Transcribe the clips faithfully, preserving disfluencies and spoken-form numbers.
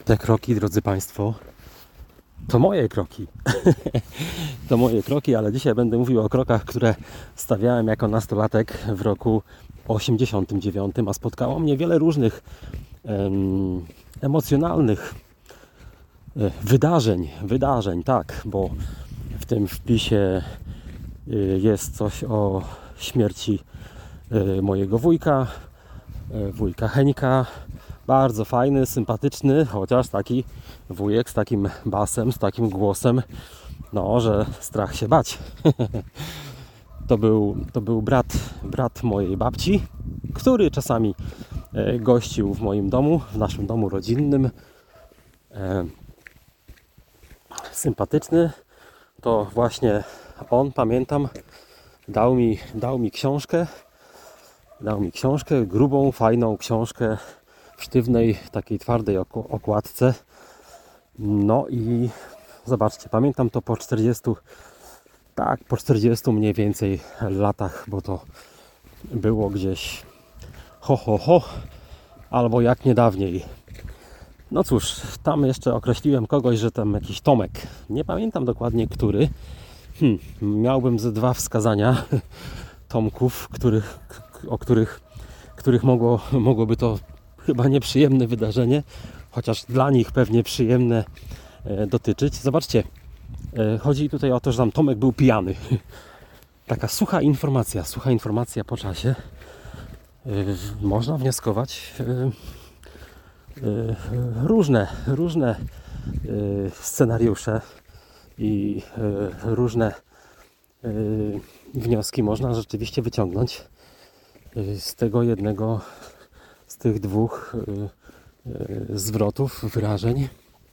Te kroki, drodzy Państwo, to moje kroki. To moje kroki, ale dzisiaj będę mówił o krokach, które stawiałem jako nastolatek w roku osiemdziesiątym dziewiątym, a spotkało mnie wiele różnych em, emocjonalnych e, wydarzeń, wydarzeń, tak, bo w tym wpisie e, jest coś o śmierci e, mojego wujka, e, wujka Henka. Bardzo fajny, sympatyczny, chociaż taki wujek z takim basem, z takim głosem, no, że strach się bać. To był, to był brat, brat mojej babci, który czasami gościł w moim domu, w naszym domu rodzinnym. E, sympatyczny. To właśnie on, pamiętam, dał mi, dał mi książkę, dał mi książkę, grubą, fajną książkę, w sztywnej, takiej twardej okładce. No i zobaczcie, pamiętam to po czterdziestu, tak, po czterdziestu mniej więcej latach, bo to było gdzieś ho, ho, ho, albo jak niedawniej. No cóż, tam jeszcze określiłem kogoś, że tam jakiś Tomek. Nie pamiętam dokładnie, który. Hmm, miałbym ze dwa wskazania Tomków, których, o których, których mogło, mogłoby to chyba nieprzyjemne wydarzenie, chociaż dla nich pewnie przyjemne e, dotyczyć. Zobaczcie, e, chodzi tutaj o to, że tam Tomek był pijany. Taka sucha informacja, sucha informacja po czasie. E, można wnioskować e, e, różne, różne e, scenariusze i e, różne e, wnioski można rzeczywiście wyciągnąć e, z tego jednego, z tych dwóch y, y, zwrotów, wyrażeń.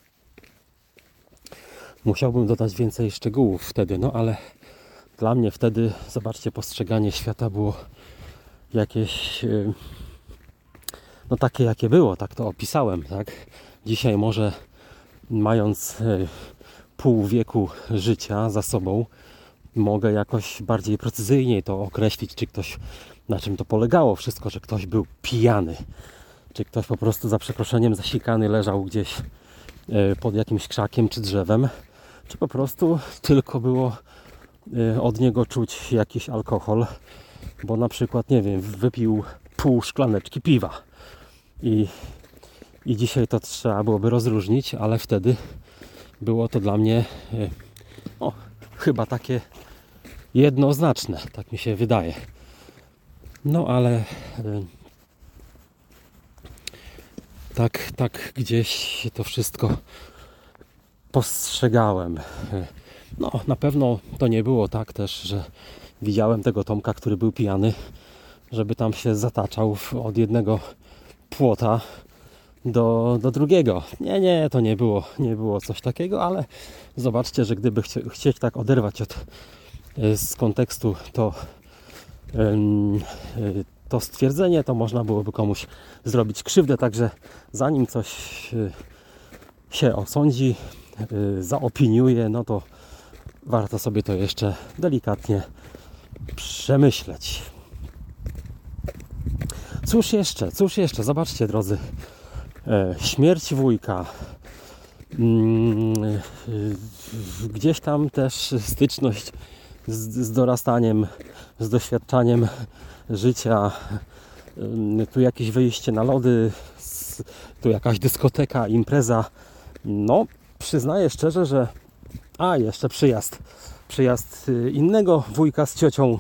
Musiałbym dodać więcej szczegółów wtedy, no ale dla mnie wtedy, zobaczcie, postrzeganie świata było jakieś y, no takie jakie było, tak to opisałem, tak? Dzisiaj może, mając y, pół wieku życia za sobą, mogę jakoś bardziej precyzyjnie to określić, czy ktoś, na czym to polegało wszystko, że ktoś był pijany, czy ktoś po prostu, za przeproszeniem, zasikany leżał gdzieś pod jakimś krzakiem czy drzewem, czy po prostu tylko było od niego czuć jakiś alkohol, bo na przykład, nie wiem, wypił pół szklaneczki piwa i, i dzisiaj to trzeba byłoby rozróżnić, ale wtedy było to dla mnie no, chyba takie jednoznaczne, tak mi się wydaje. No ale y, tak, tak gdzieś to wszystko postrzegałem. No na pewno to nie było tak też, że widziałem tego Tomka, który był pijany, żeby tam się zataczał w, od jednego płota do, do drugiego. Nie, nie, to nie było, nie było coś takiego, ale zobaczcie, że gdyby chcie, chcieć tak oderwać od z kontekstu to, to stwierdzenie, to można byłoby komuś zrobić krzywdę, także zanim coś się osądzi, zaopiniuje, no to warto sobie to jeszcze delikatnie przemyśleć. Cóż jeszcze, cóż jeszcze, zobaczcie, drodzy, śmierć wujka, gdzieś tam też styczność Z, z dorastaniem, z doświadczaniem życia, tu jakieś wyjście na lody, tu jakaś dyskoteka, impreza. No, przyznaję szczerze, że a, jeszcze przyjazd, przyjazd innego wujka z ciocią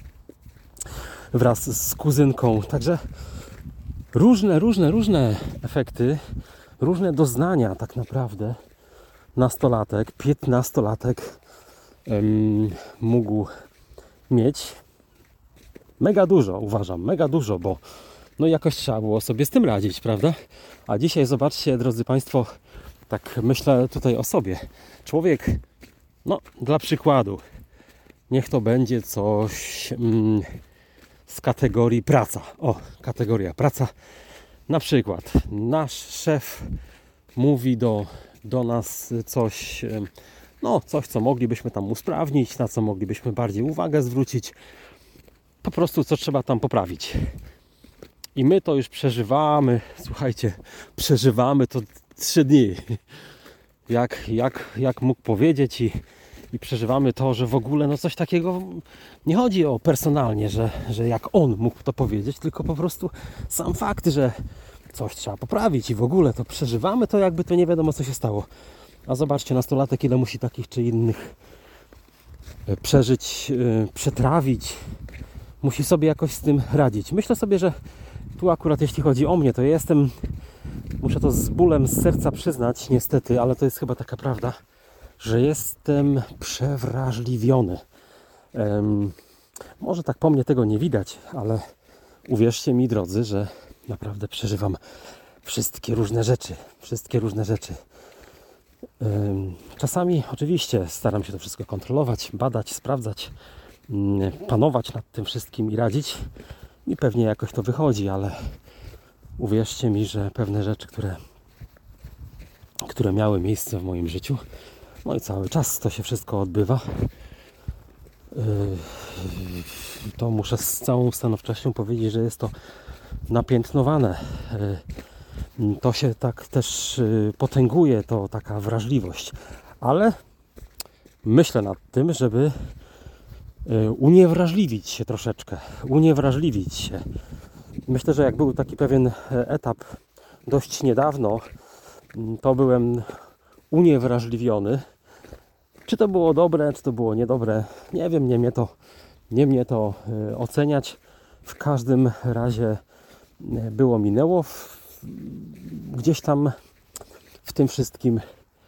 wraz z kuzynką. Także różne, różne, różne efekty, różne doznania tak naprawdę nastolatek, piętnastolatek mógł mieć. Mega dużo, uważam, mega dużo, bo no jakoś trzeba było sobie z tym radzić, prawda? A dzisiaj zobaczcie, drodzy Państwo, tak myślę tutaj o sobie. Człowiek, no dla przykładu, niech to będzie coś mm, z kategorii praca. O, kategoria praca. Na przykład nasz szef mówi do, do nas coś, no coś, co moglibyśmy tam usprawnić, na co moglibyśmy bardziej uwagę zwrócić. Po prostu co trzeba tam poprawić. I my to już przeżywamy, słuchajcie, przeżywamy to trzy dni. Jak, jak, jak mógł powiedzieć i, i przeżywamy to, że w ogóle no coś takiego nie chodzi o personalnie, że, że jak on mógł to powiedzieć, tylko po prostu sam fakt, że coś trzeba poprawić i w ogóle to przeżywamy to, jakby to nie wiadomo co się stało. A zobaczcie, nastolatek ile musi takich czy innych przeżyć, przetrawić. Musi sobie jakoś z tym radzić. Myślę sobie, że tu akurat jeśli chodzi o mnie, to ja jestem, muszę to z bólem z serca przyznać, niestety, ale to jest chyba taka prawda, że jestem przewrażliwiony. Um, może tak po mnie tego nie widać, ale uwierzcie mi, drodzy, że naprawdę przeżywam wszystkie różne rzeczy. Wszystkie różne rzeczy. Um, czasami oczywiście staram się to wszystko kontrolować, badać, sprawdzać, um, panować nad tym wszystkim i radzić. I pewnie jakoś to wychodzi, ale uwierzcie mi, że pewne rzeczy, które, które miały miejsce w moim życiu, no i cały czas to się wszystko odbywa, to muszę z całą stanowczością powiedzieć, że jest to napiętnowane. To się tak też potęguje, to taka wrażliwość. Ale myślę nad tym, żeby uniewrażliwić się troszeczkę. Uniewrażliwić się. Myślę, że jak był taki pewien etap dość niedawno, to byłem uniewrażliwiony. Czy to było dobre, czy to było niedobre, nie wiem, nie mnie to, nie mnie to oceniać. W każdym razie było, minęło. Gdzieś tam w tym wszystkim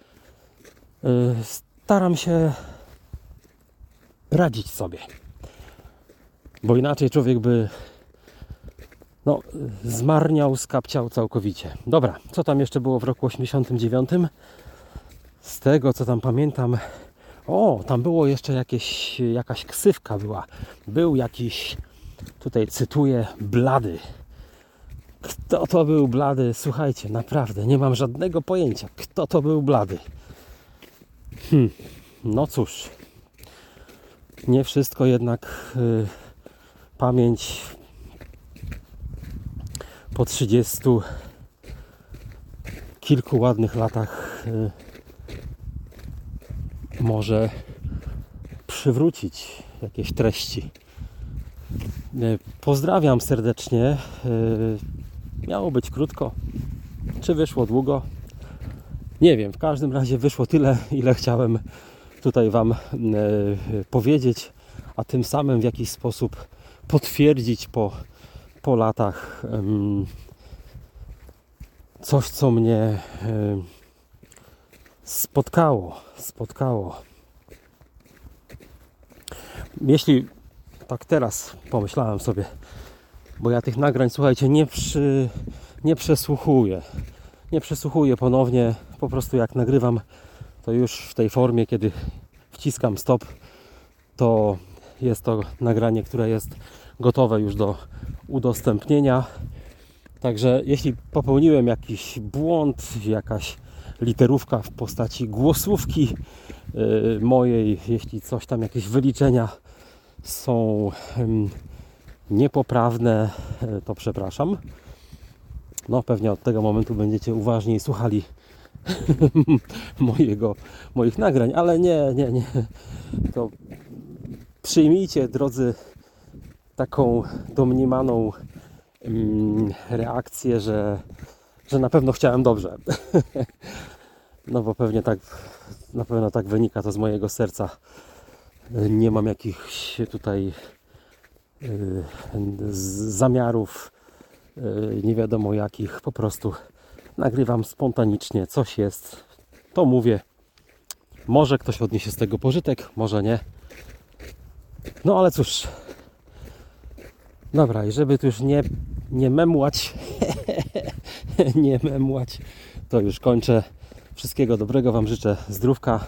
staram się radzić sobie. Bo inaczej człowiek by no, zmarniał, skapciał całkowicie. Dobra, co tam jeszcze było w roku osiemdziesiątym dziewiątym? Z tego, co tam pamiętam, o, tam było jeszcze jakieś, jakaś ksywka była. Był jakiś, tutaj cytuję, Blady. Kto to był Blady? Słuchajcie, naprawdę, nie mam żadnego pojęcia, kto to był Blady. Hm, no cóż, nie wszystko jednak y, pamięć po trzydziestu kilku ładnych latach y, może przywrócić jakieś treści. Y, pozdrawiam serdecznie. Y, miało być krótko. Czy wyszło długo? Nie wiem. W każdym razie wyszło tyle, ile chciałem tutaj Wam y, powiedzieć, a tym samym w jakiś sposób potwierdzić po, po latach y, coś, co mnie y, spotkało, spotkało. Jeśli tak teraz pomyślałem sobie, bo ja tych nagrań, słuchajcie, nie, przy, nie przesłuchuję. Nie przesłuchuję ponownie, po prostu jak nagrywam, to już w tej formie, kiedy wciskam stop, to jest to nagranie, które jest gotowe już do udostępnienia. Także jeśli popełniłem jakiś błąd, jakaś literówka w postaci głosówki yy, mojej, jeśli coś tam, jakieś wyliczenia są yy, niepoprawne, yy, to przepraszam. No pewnie od tego momentu będziecie uważniej słuchali mojego, moich nagrań, ale nie, nie, nie. To przyjmijcie, drodzy, taką domniemaną yy, reakcję, że że na pewno chciałem dobrze. No bo pewnie tak, na pewno tak wynika to z mojego serca. Nie mam jakichś tutaj yy, zamiarów, yy, nie wiadomo jakich. Po prostu nagrywam spontanicznie, coś jest, to mówię. Może ktoś odniesie z tego pożytek, może nie. No ale cóż. Dobra, i żeby tu już nie, nie memłać, nie memłać, to już kończę. Wszystkiego dobrego Wam życzę, zdrówka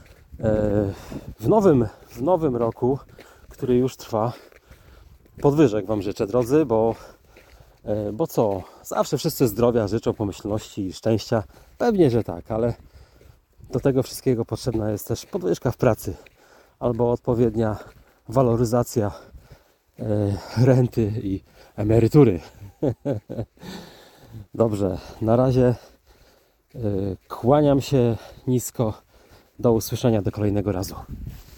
w nowym, w nowym roku, który już trwa. Podwyżek Wam życzę, drodzy, bo, bo co? Zawsze wszyscy zdrowia życzą, pomyślności i szczęścia. Pewnie, że tak, ale do tego wszystkiego potrzebna jest też podwyżka w pracy albo odpowiednia waloryzacja renty i emerytury. Dobrze, na razie Yy, Kłaniam się nisko. Do usłyszenia do kolejnego razu.